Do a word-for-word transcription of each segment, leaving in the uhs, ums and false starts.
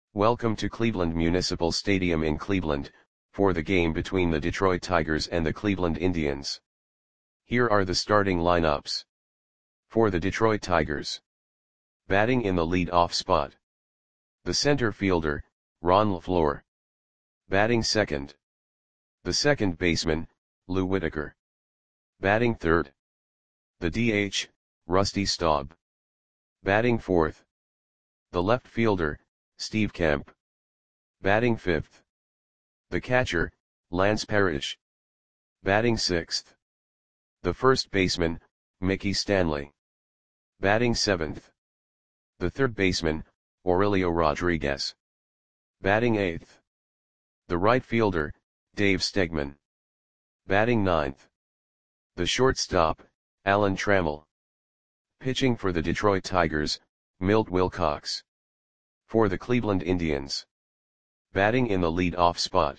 Welcome to Cleveland Municipal Stadium in Cleveland, for the game between the Detroit Tigers and the Cleveland Indians. Here are the starting lineups. For the Detroit Tigers. Batting in the lead-off spot. The center fielder, Ron LeFlore. Batting second. The second baseman, Lou Whitaker. Batting third. The D H, Rusty Staub. Batting fourth. The left fielder, Steve Kemp. Batting fifth. The catcher, Lance Parrish. Batting sixth. The first baseman, Mickey Stanley. Batting seventh. The third baseman, Aurelio Rodriguez. Batting eighth. The right fielder, Dave Stegman. Batting ninth. The shortstop, Alan Trammell. Pitching for the Detroit Tigers, Milt Wilcox. For the Cleveland Indians. Batting in the lead-off spot.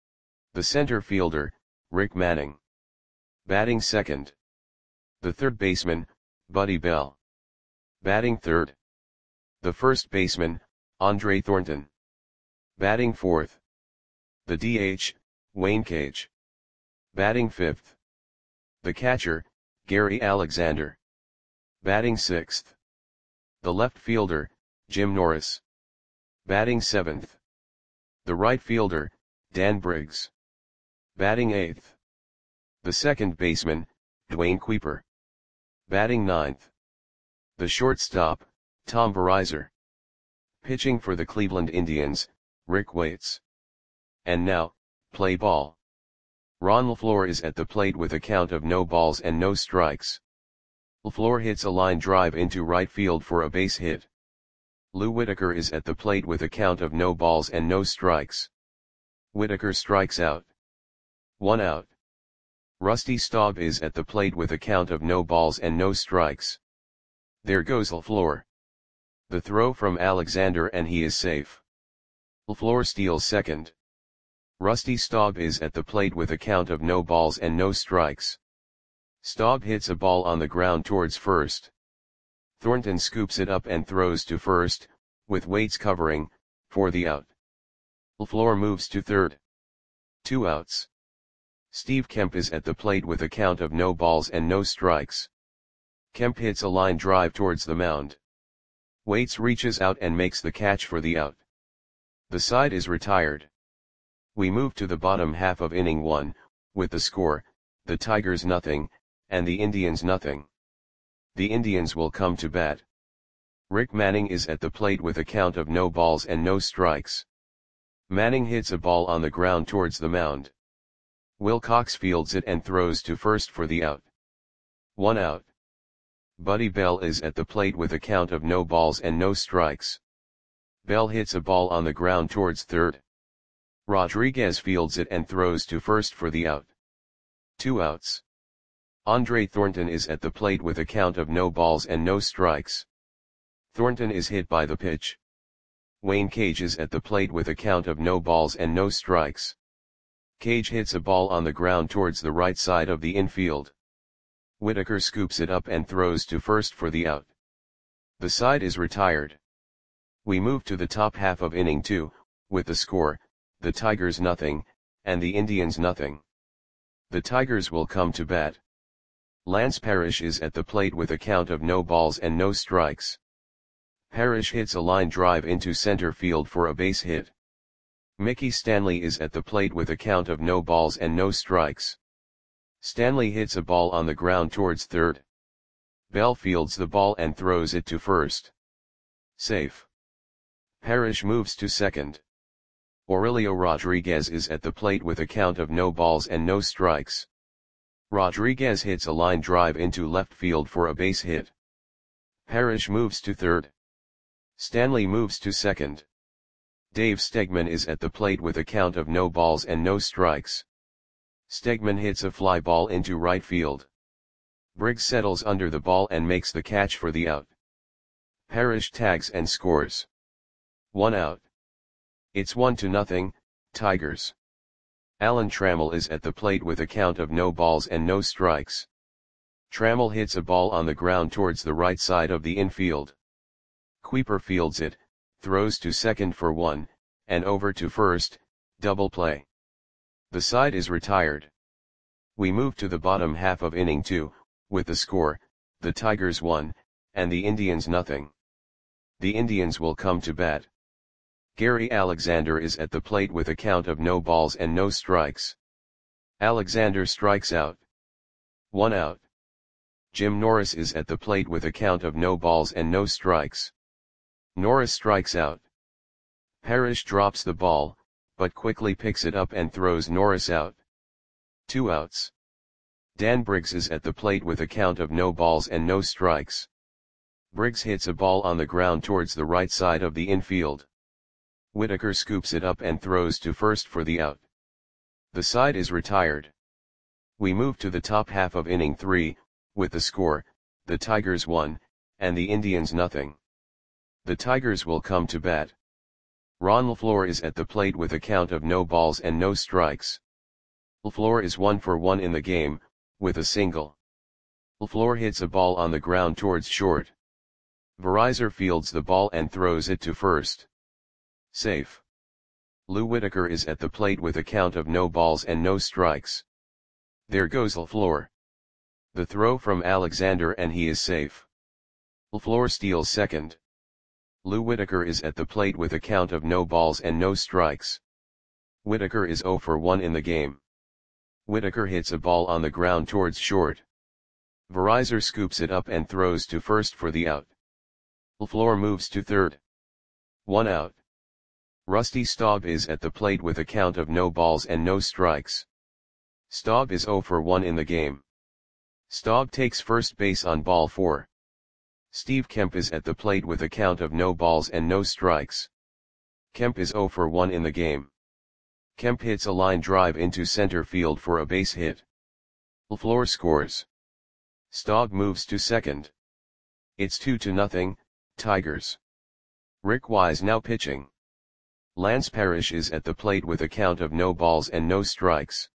The center fielder, Rick Manning. Batting second. The third baseman, Buddy Bell. Batting third. The first baseman, Andre Thornton. Batting fourth. The D H, Wayne Cage. Batting fifth. The catcher, Gary Alexander. Batting sixth. The left fielder, Jim Norris. Batting seventh. The right fielder, Dan Briggs. Batting eighth. The second baseman, Dwayne Kuiper. Batting ninth. The shortstop, Tom Verizor. Pitching for the Cleveland Indians, Rick Waits. And now, play ball. Ron LeFlore is at the plate with a count of no balls and no strikes. LeFlore hits a line drive into right field for a base hit. Lou Whitaker is at the plate with a count of no balls and no strikes. Whitaker strikes out. One out. Rusty Staub is at the plate with a count of no balls and no strikes. There goes LeFlore. The throw from Alexander and he is safe. LeFlore steals second. Rusty Staub is at the plate with a count of no balls and no strikes. Staub hits a ball on the ground towards first. Thornton scoops it up and throws to first, with Waits covering, for the out. LeFlore moves to third. Two outs. Steve Kemp is at the plate with a count of no balls and no strikes. Kemp hits a line drive towards the mound. Waits reaches out and makes the catch for the out. The side is retired. We move to the bottom half of inning one, with the score, the Tigers nothing, and the Indians nothing. The Indians will come to bat. Rick Manning is at the plate with a count of no balls and no strikes. Manning hits a ball on the ground towards the mound. Wilcox fields it and throws to first for the out. One out. Buddy Bell is at the plate with a count of no balls and no strikes. Bell hits a ball on the ground towards third. Rodriguez fields it and throws to first for the out. Two outs. Andre Thornton is at the plate with a count of no balls and no strikes. Thornton is hit by the pitch. Wayne Cage is at the plate with a count of no balls and no strikes. Cage hits a ball on the ground towards the right side of the infield. Whitaker scoops it up and throws to first for the out. The side is retired. We move to the top half of inning two, with the score, the Tigers nothing, and the Indians nothing. The Tigers will come to bat. Lance Parrish is at the plate with a count of no balls and no strikes. Parrish hits a line drive into center field for a base hit. Mickey Stanley is at the plate with a count of no balls and no strikes. Stanley hits a ball on the ground towards third. Bell fields the ball and throws it to first. Safe. Parrish moves to second. Aurelio Rodriguez is at the plate with a count of no balls and no strikes. Rodriguez hits a line drive into left field for a base hit. Parrish moves to third. Stanley moves to second. Dave Stegman is at the plate with a count of no balls and no strikes. Stegman hits a fly ball into right field. Briggs settles under the ball and makes the catch for the out. Parrish tags and scores. One out. It's one to nothing, Tigers. Alan Trammell is at the plate with a count of no balls and no strikes. Trammell hits a ball on the ground towards the right side of the infield. Kuiper fields it, throws to second for one, and over to first, double play. The side is retired. We move to the bottom half of inning two, with the score, the Tigers one, and the Indians nothing. The Indians will come to bat. Gary Alexander is at the plate with a count of no balls and no strikes. Alexander strikes out. One out. Jim Norris is at the plate with a count of no balls and no strikes. Norris strikes out. Parrish drops the ball, but quickly picks it up and throws Norris out. Two outs. Dan Briggs is at the plate with a count of no balls and no strikes. Briggs hits a ball on the ground towards the right side of the infield. Whitaker scoops it up and throws to first for the out. The side is retired. We move to the top half of inning three, with the score, the Tigers one, and the Indians nothing. The Tigers will come to bat. Ron LaFleur is at the plate with a count of no balls and no strikes. LaFleur is one for one in the game, with a single. LaFleur hits a ball on the ground towards short. Verizar fields the ball and throws it to first. Safe. Lou Whitaker is at the plate with a count of no balls and no strikes. There goes LaFleur. The throw from Alexander and he is safe. LaFleur steals second. Lou Whitaker is at the plate with a count of no balls and no strikes. Whitaker is zero for one in the game. Whitaker hits a ball on the ground towards short. Verizar scoops it up and throws to first for the out. LaFleur moves to third. One out. Rusty Staub is at the plate with a count of no balls and no strikes. Staub is zero for one in the game. Staub takes first base on ball four. Steve Kemp is at the plate with a count of no balls and no strikes. Kemp is zero for one in the game. Kemp hits a line drive into center field for a base hit. LaFleur scores. Staub moves to second. It's two to nothing, Tigers. Rick Wise now pitching. Lance Parrish is at the plate with a count of no balls and no strikes.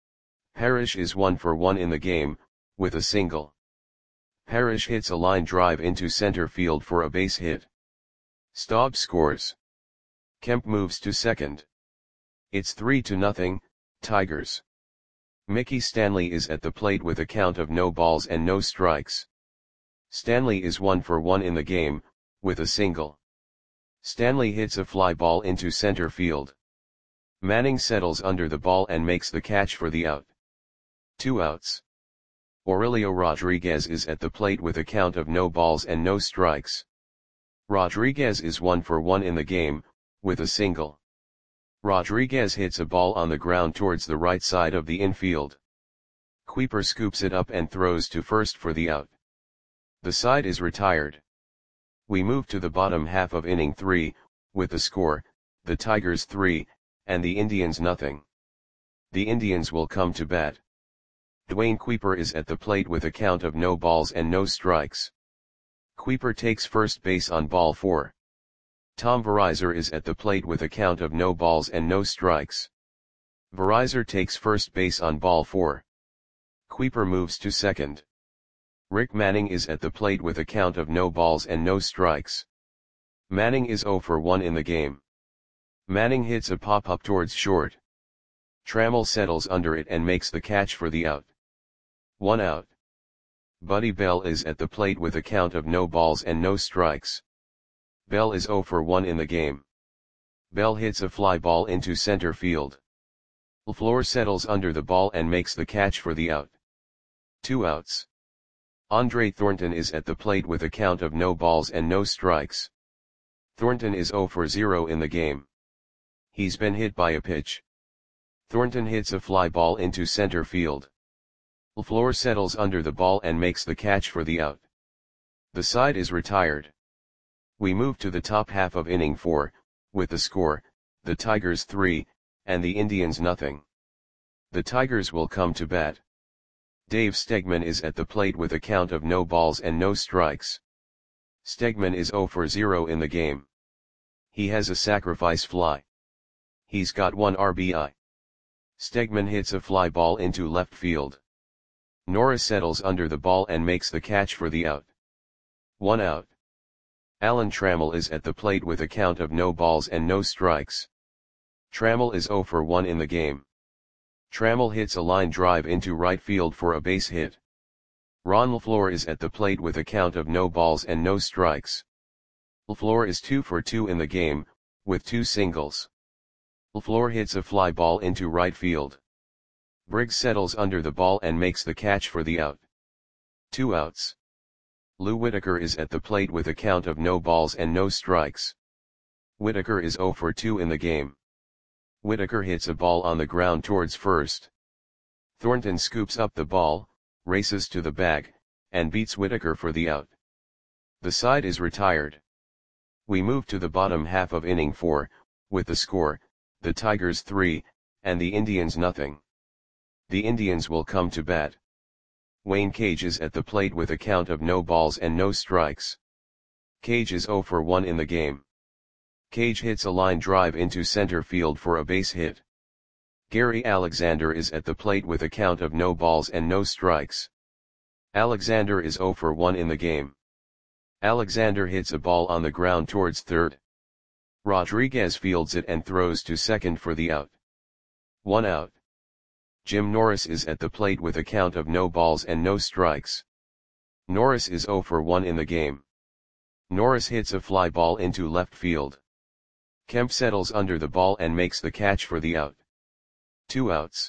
Parrish is one for one in the game, with a single. Parrish hits a line drive into center field for a base hit. Staub scores. Kemp moves to second. It's three to nothing, Tigers. Mickey Stanley is at the plate with a count of no balls and no strikes. Stanley is one for one in the game, with a single. Stanley hits a fly ball into center field. Manning settles under the ball and makes the catch for the out. Two outs. Aurelio Rodriguez is at the plate with a count of no balls and no strikes. Rodriguez is one for one in the game, with a single. Rodriguez hits a ball on the ground towards the right side of the infield. Kuiper scoops it up and throws to first for the out. The side is retired. We move to the bottom half of inning three, with the score, the Tigers three, and the Indians nothing. The Indians will come to bat. Dwayne Kuiper is at the plate with a count of no balls and no strikes. Kuiper takes first base on ball four. Tom Verizar is at the plate with a count of no balls and no strikes. Verizar takes first base on ball four. Kuiper moves to second. Rick Manning is at the plate with a count of no balls and no strikes. Manning is zero for one in the game. Manning hits a pop-up towards short. Trammell settles under it and makes the catch for the out. One out. Buddy Bell is at the plate with a count of no balls and no strikes. Bell is zero for one in the game. Bell hits a fly ball into center field. LaFleur settles under the ball and makes the catch for the out. Two outs. Andre Thornton is at the plate with a count of no balls and no strikes. Thornton is zero for zero in the game. He's been hit by a pitch. Thornton hits a fly ball into center field. LaFleur settles under the ball and makes the catch for the out. The side is retired. We move to the top half of inning four, with the score, the Tigers three, and the Indians nothing. The Tigers will come to bat. Dave Stegman is at the plate with a count of no balls and no strikes. Stegman is zero for zero in the game. He has a sacrifice fly. He's got one R B I. Stegman hits a fly ball into left field. Norris settles under the ball and makes the catch for the out. One out. Alan Trammell is at the plate with a count of no balls and no strikes. Trammell is zero for one in the game. Trammell hits a line drive into right field for a base hit. Ron LeFlore is at the plate with a count of no balls and no strikes. LeFlore is two for two in the game, with two singles. LeFlore hits a fly ball into right field. Briggs settles under the ball and makes the catch for the out. Two outs. Lou Whitaker is at the plate with a count of no balls and no strikes. Whitaker is zero for two in the game. Whitaker hits a ball on the ground towards first. Thornton scoops up the ball, races to the bag, and beats Whitaker for the out. The side is retired. We move to the bottom half of inning four, with the score, the Tigers three, and the Indians nothing. The Indians will come to bat. Wayne Cage is at the plate with a count of no balls and no strikes. Cage is zero for one in the game. Cage hits a line drive into center field for a base hit. Gary Alexander is at the plate with a count of no balls and no strikes. Alexander is zero for one in the game. Alexander hits a ball on the ground towards third. Rodriguez fields it and throws to second for the out. One out. Jim Norris is at the plate with a count of no balls and no strikes. Norris is zero for one in the game. Norris hits a fly ball into left field. Kemp settles under the ball and makes the catch for the out. Two outs.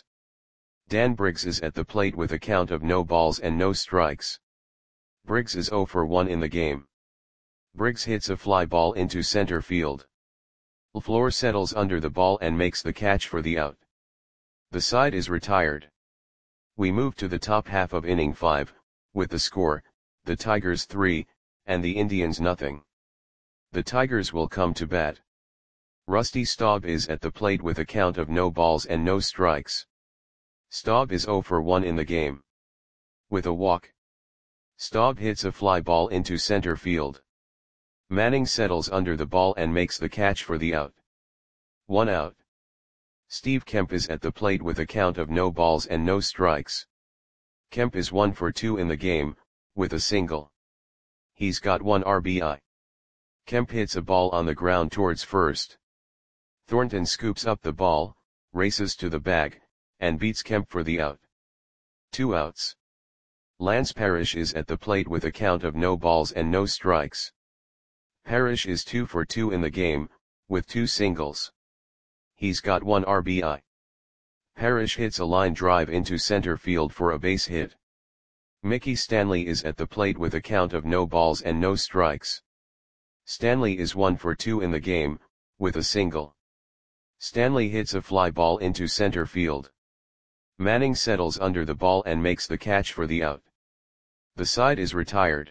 Dan Briggs is at the plate with a count of no balls and no strikes. Briggs is zero for one in the game. Briggs hits a fly ball into center field. LeFlore settles under the ball and makes the catch for the out. The side is retired. We move to the top half of inning five, with the score, the Tigers three, and the Indians nothing. The Tigers will come to bat. Rusty Staub is at the plate with a count of no balls and no strikes. Staub is zero for one in the game. With a walk. Staub hits a fly ball into center field. Manning settles under the ball and makes the catch for the out. One out. Steve Kemp is at the plate with a count of no balls and no strikes. Kemp is one for two in the game, with a single. He's got one R B I. Kemp hits a ball on the ground towards first. Thornton scoops up the ball, races to the bag, and beats Kemp for the out. Two outs. Lance Parrish is at the plate with a count of no balls and no strikes. Parrish is two for two in the game, with two singles. He's got one R B I. Parrish hits a line drive into center field for a base hit. Mickey Stanley is at the plate with a count of no balls and no strikes. Stanley is one for two in the game, with a single. Stanley hits a fly ball into center field. Manning settles under the ball and makes the catch for the out. The side is retired.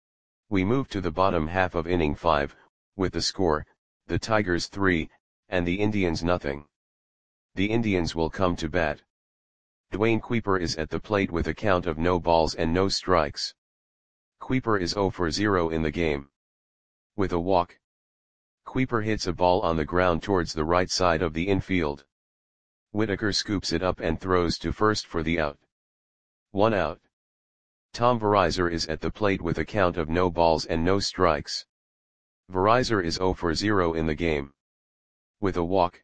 We move to the bottom half of inning five, with the score, the Tigers three, and the Indians nothing. The Indians will come to bat. Dwayne Kuiper is at the plate with a count of no balls and no strikes. Kuiper is zero for zero in the game. With a walk. Kuiper hits a ball on the ground towards the right side of the infield. Whitaker scoops it up and throws to first for the out. One out. Tom Verizor is at the plate with a count of no balls and no strikes. Verizor is zero for zero in the game. With a walk.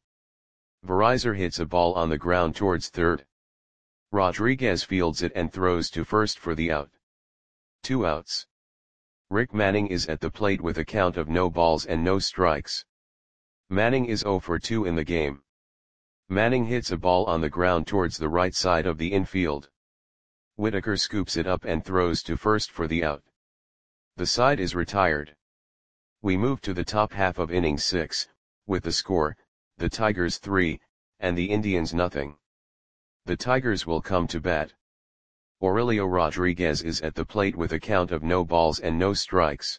Verizor hits a ball on the ground towards third. Rodriguez fields it and throws to first for the out. Two outs. Rick Manning is at the plate with a count of no balls and no strikes. Manning is zero for two in the game. Manning hits a ball on the ground towards the right side of the infield. Whitaker scoops it up and throws to first for the out. The side is retired. We move to the top half of inning six, with the score, the Tigers three, and the Indians nothing. The Tigers will come to bat. Aurelio Rodriguez is at the plate with a count of no balls and no strikes.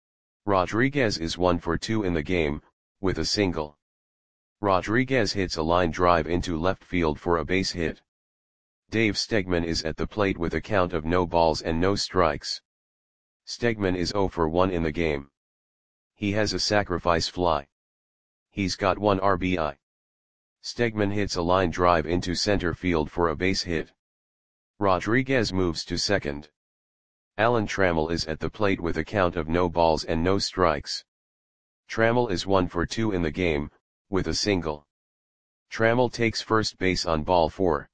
Rodriguez is one for two in the game, with a single. Rodriguez hits a line drive into left field for a base hit. Dave Stegman is at the plate with a count of no balls and no strikes. Stegman is zero for one in the game. He has a sacrifice fly. He's got one R B I. Stegman hits a line drive into center field for a base hit. Rodriguez moves to second. Alan Trammell is at the plate with a count of no balls and no strikes. Trammell is one for two in the game, with a single. Trammell takes first base on ball four.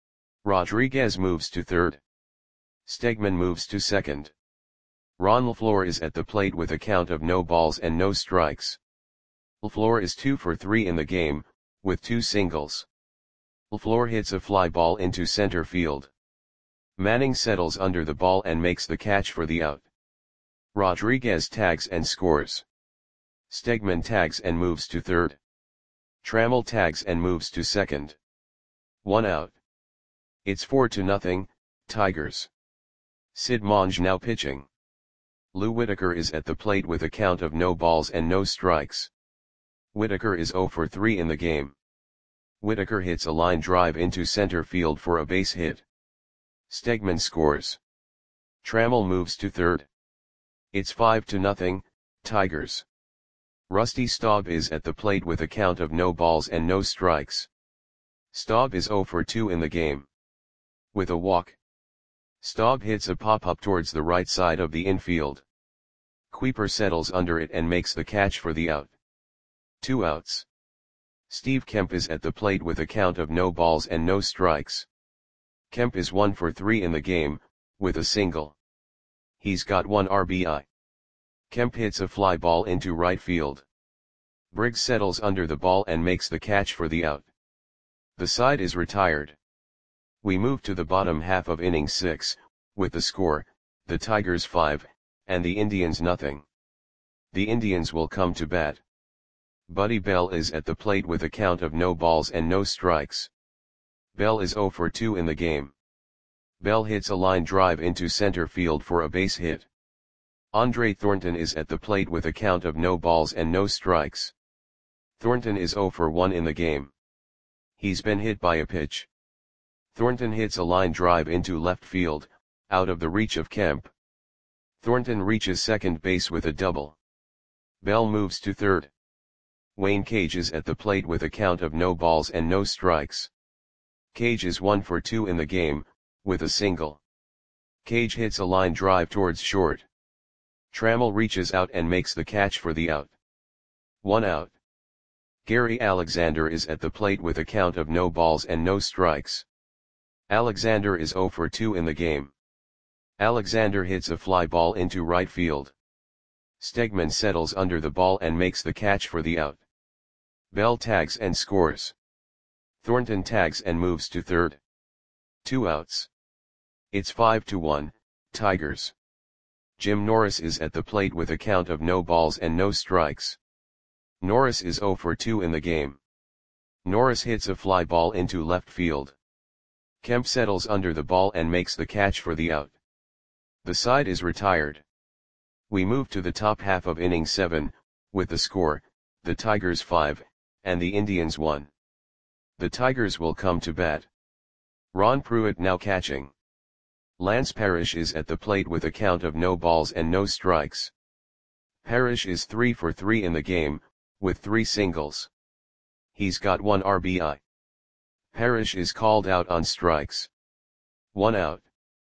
Rodriguez moves to third. Stegman moves to second. Ron LeFlore is at the plate with a count of no balls and no strikes. LeFlore is two for three in the game, with two singles. LeFlore hits a fly ball into center field. Manning settles under the ball and makes the catch for the out. Rodriguez tags and scores. Stegman tags and moves to third. Trammell tags and moves to second. One out. It's four to nothing, Tigers. Sid Monge now pitching. Lou Whitaker is at the plate with a count of no balls and no strikes. Whitaker is zero for three in the game. Whitaker hits a line drive into center field for a base hit. Stegman scores. Trammell moves to third. It's five to nothing, Tigers. Rusty Staub is at the plate with a count of no balls and no strikes. Staub is zero for two in the game. With a walk. Staub hits a pop-up towards the right side of the infield. Kuiper settles under it and makes the catch for the out. Two outs. Steve Kemp is at the plate with a count of no balls and no strikes. Kemp is one for three in the game, with a single. He's got one R B I. Kemp hits a fly ball into right field. Briggs settles under the ball and makes the catch for the out. The side is retired. We move to the bottom half of inning six, with the score, the Tigers five, and the Indians nothing. The Indians will come to bat. Buddy Bell is at the plate with a count of no balls and no strikes. Bell is zero for two in the game. Bell hits a line drive into center field for a base hit. Andre Thornton is at the plate with a count of no balls and no strikes. Thornton is zero for one in the game. He's been hit by a pitch. Thornton hits a line drive into left field, out of the reach of Kemp. Thornton reaches second base with a double. Bell moves to third. Wayne Cage is at the plate with a count of no balls and no strikes. Cage is one for two in the game, with a single. Cage hits a line drive towards short. Trammell reaches out and makes the catch for the out. One out. Gary Alexander is at the plate with a count of no balls and no strikes. Alexander is zero for two in the game. Alexander hits a fly ball into right field. Stegman settles under the ball and makes the catch for the out. Bell tags and scores. Thornton tags and moves to third. Two outs. It's five to one, Tigers. Jim Norris is at the plate with a count of no balls and no strikes. Norris is zero for two in the game. Norris hits a fly ball into left field. Kemp settles under the ball and makes the catch for the out. The side is retired. We move to the top half of inning seven, with the score, the Tigers five, and the Indians one. The Tigers will come to bat. Ron Pruitt now catching. Lance Parrish is at the plate with a count of no balls and no strikes. Parrish is three for three in the game, with three singles. He's got one R B I. Parrish is called out on strikes. One out.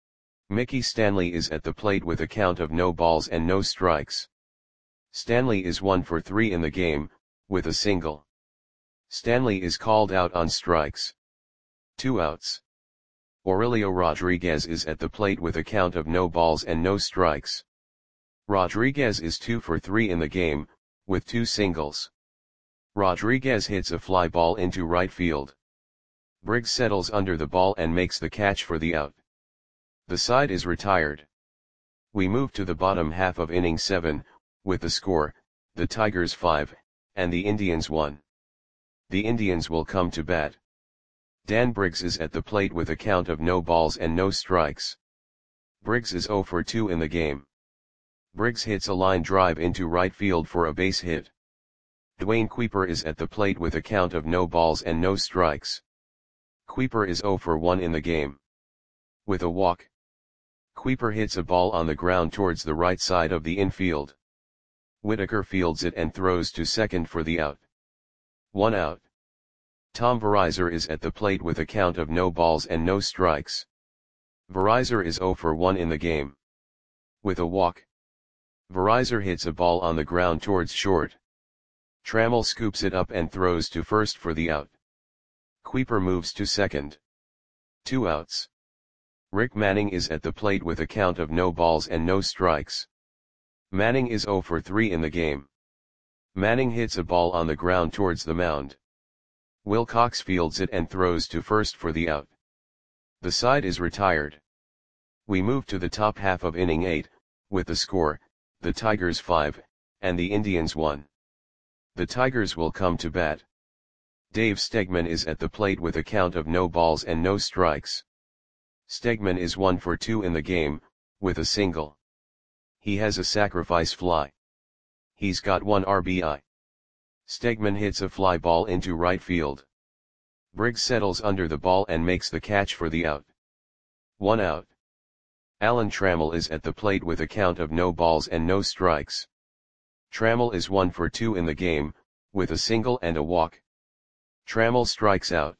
Mickey Stanley is at the plate with a count of no balls and no strikes. Stanley is one for three in the game, with a single. Stanley is called out on strikes. Two outs. Aurelio Rodriguez is at the plate with a count of no balls and no strikes. Rodriguez is two for three in the game, with two singles. Rodriguez hits a fly ball into right field. Briggs settles under the ball and makes the catch for the out. The side is retired. We move to the bottom half of inning seven, with the score, the Tigers five, and the Indians one. The Indians will come to bat. Dan Briggs is at the plate with a count of no balls and no strikes. Briggs is zero for two in the game. Briggs hits a line drive into right field for a base hit. Dwayne Kuiper is at the plate with a count of no balls and no strikes. Kuiper is zero for one in the game. With a walk. Kuiper hits a ball on the ground towards the right side of the infield. Whitaker fields it and throws to second for the out. One out. Tom Verizor is at the plate with a count of no balls and no strikes. Verizor is zero for one in the game. With a walk. Verizor hits a ball on the ground towards short. Trammell scoops it up and throws to first for the out. Kuiper moves to second. Two outs. Rick Manning is at the plate with a count of no balls and no strikes. Manning is zero for three in the game. Manning hits a ball on the ground towards the mound. Wilcox fields it and throws to first for the out. The side is retired. We move to the top half of inning eight, with the score, the Tigers five, and the Indians one. The Tigers will come to bat. Dave Stegman is at the plate with a count of no balls and no strikes. Stegman is one for two in the game, with a single. He has a sacrifice fly. He's got one R B I. Stegman hits a fly ball into right field. Briggs settles under the ball and makes the catch for the out. One out. Alan Trammell is at the plate with a count of no balls and no strikes. Trammell is one for two in the game, with a single and a walk. Trammell strikes out.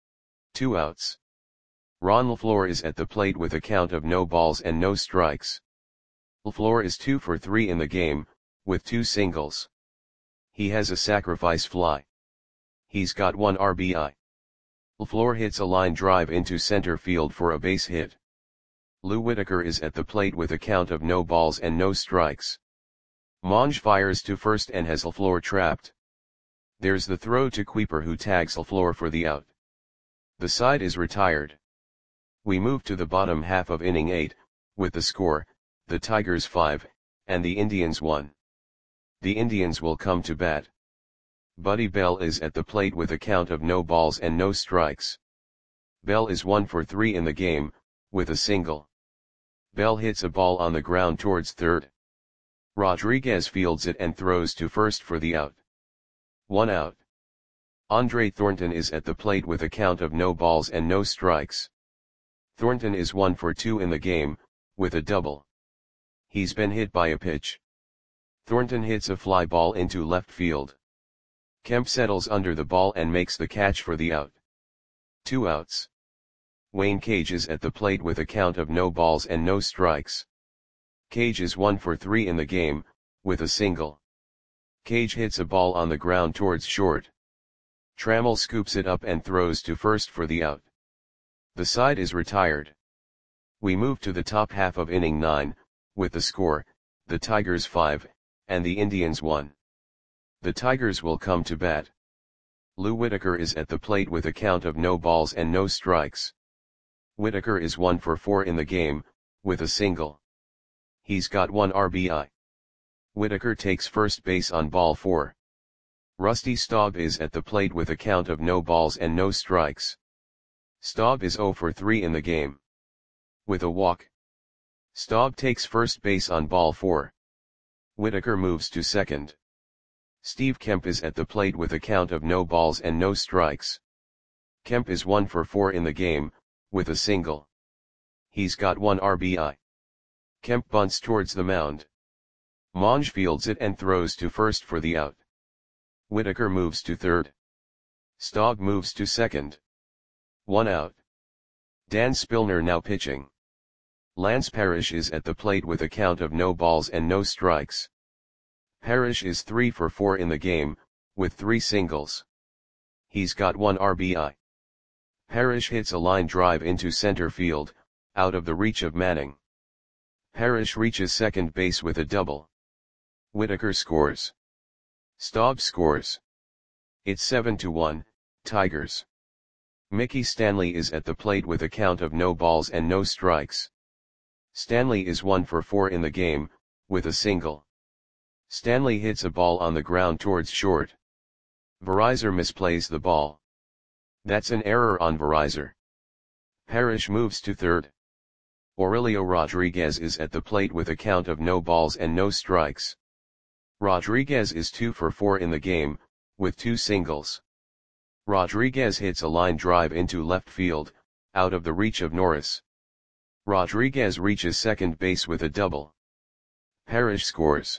Two outs. Ron LaFleur is at the plate with a count of no balls and no strikes. LaFleur is two for three in the game, with two singles. He has a sacrifice fly. He's got one R B I. LaFleur hits a line drive into center field for a base hit. Lou Whitaker is at the plate with a count of no balls and no strikes. Monge fires to first and has LaFleur trapped. There's the throw to Kuiper, who tags LaFleur for the out. The side is retired. We move to the bottom half of inning eight, with the score, the Tigers five, and the Indians one. The Indians will come to bat. Buddy Bell is at the plate with a count of no balls and no strikes. Bell is one for three in the game, with a single. Bell hits a ball on the ground towards third. Rodriguez fields it and throws to first for the out. One out. Andre Thornton is at the plate with a count of no balls and no strikes. Thornton is one for two in the game, with a double. He's been hit by a pitch. Thornton hits a fly ball into left field. Kemp settles under the ball and makes the catch for the out. Two outs. Wayne Cage is at the plate with a count of no balls and no strikes. Cage is one for three in the game, with a single. Cage hits a ball on the ground towards short. Trammell scoops it up and throws to first for the out. The side is retired. We move to the top half of inning nine, with the score, the Tigers five, and the Indians one. The Tigers will come to bat. Lou Whitaker is at the plate with a count of no balls and no strikes. Whitaker is one for four in the game, with a single. He's got one R B I. Whitaker takes first base on ball four. Rusty Staub is at the plate with a count of no balls and no strikes. Staub is zero for three in the game. With a walk. Staub takes first base on ball four. Whitaker moves to second. Steve Kemp is at the plate with a count of no balls and no strikes. Kemp is one for four in the game, with a single. He's got one R B I. Kemp bunts towards the mound. Monge fields it and throws to first for the out. Whitaker moves to third. Staub moves to second. One out. Dan Spillner now pitching. Lance Parrish is at the plate with a count of no balls and no strikes. Parrish is three for four in the game, with three singles. He's got one R B I. Parrish hits a line drive into center field, out of the reach of Manning. Parrish reaches second base with a double. Whitaker scores. Staub scores. It's seven to one, Tigers. Mickey Stanley is at the plate with a count of no balls and no strikes. Stanley is one for four in the game, with a single. Stanley hits a ball on the ground towards short. Verizor misplays the ball. That's an error on Verizor. Parrish moves to third. Aurelio Rodriguez is at the plate with a count of no balls and no strikes. Rodriguez is two for four in the game, with two singles. Rodriguez hits a line drive into left field, out of the reach of Norris. Rodriguez reaches second base with a double. Parrish scores.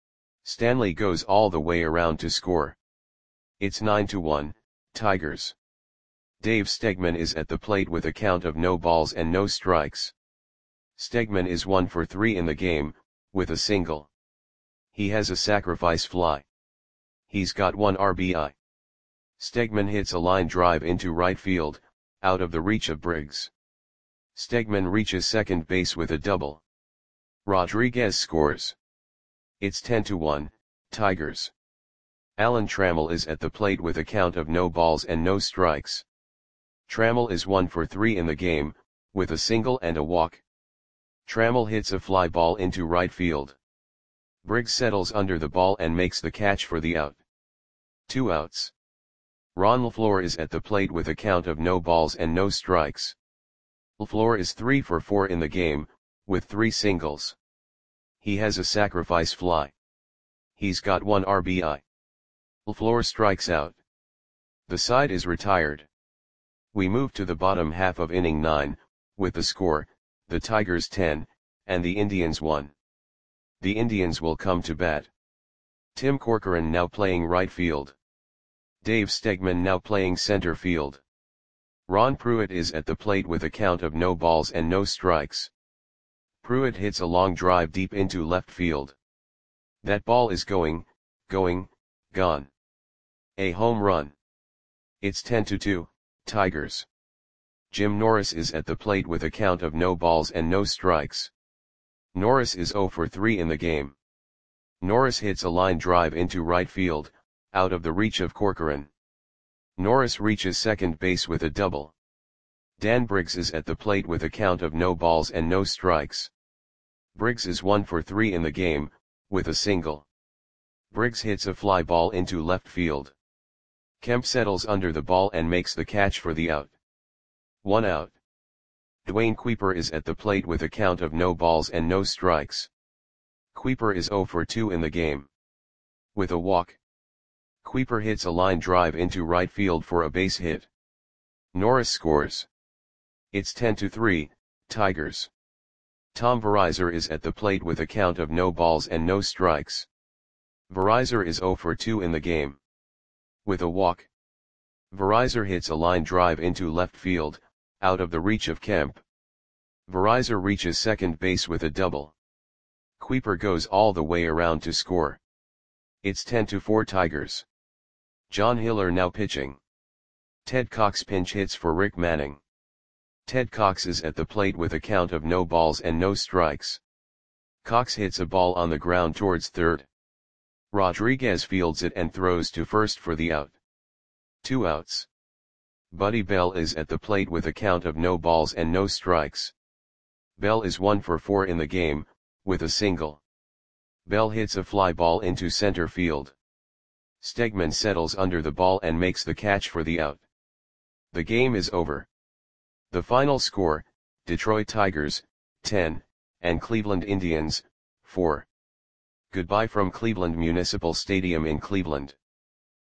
Stanley goes all the way around to score. It's nine to one, Tigers. Dave Stegman is at the plate with a count of no balls and no strikes. Stegman is one for three in the game, with a single. He has a sacrifice fly. He's got one R B I. Stegman hits a line drive into right field, out of the reach of Briggs. Stegman reaches second base with a double. Rodriguez scores. It's ten to one, Tigers. Alan Trammell is at the plate with a count of no balls and no strikes. Trammell is one for three in the game, with a single and a walk. Trammell hits a fly ball into right field. Briggs settles under the ball and makes the catch for the out. Two outs. Ron LeFlore is at the plate with a count of no balls and no strikes. LeFlore is three for four in the game, with three singles. He has a sacrifice fly. He's got one R B I. LeFlore strikes out. The side is retired. We move to the bottom half of inning nine, with the score, the Tigers ten, and the Indians one. The Indians will come to bat. Tim Corcoran now playing right field. Dave Stegman now playing center field. Ron Pruitt is at the plate with a count of no balls and no strikes. Pruitt hits a long drive deep into left field. That ball is going, going, gone. A home run. It's ten to two, Tigers. Jim Norris is at the plate with a count of no balls and no strikes. Norris is zero for three in the game. Norris hits a line drive into right field, out of the reach of Corcoran. Norris reaches second base with a double. Dan Briggs is at the plate with a count of no balls and no strikes. Briggs is one for three in the game, with a single. Briggs hits a fly ball into left field. Kemp settles under the ball and makes the catch for the out. One out. Dwayne Kuiper is at the plate with a count of no balls and no strikes. Kuiper is zero for two in the game. With a walk. Kuiper hits a line drive into right field for a base hit. Norris scores. It's ten to three, Tigers. Tom Verizor is at the plate with a count of no balls and no strikes. Verizor is zero for two in the game. With a walk. Verizor hits a line drive into left field, out of the reach of Kemp. Verizor reaches second base with a double. Kuiper goes all the way around to score. It's ten to four Tigers. John Hiller now pitching. Ted Cox pinch hits for Rick Manning. Ted Cox is at the plate with a count of no balls and no strikes. Cox hits a ball on the ground towards third. Rodriguez fields it and throws to first for the out. Two outs. Buddy Bell is at the plate with a count of no balls and no strikes. Bell is one for four in the game, with a single. Bell hits a fly ball into center field. Stegman settles under the ball and makes the catch for the out. The game is over. The final score, Detroit Tigers, ten, and Cleveland Indians, four. Goodbye from Cleveland Municipal Stadium in Cleveland.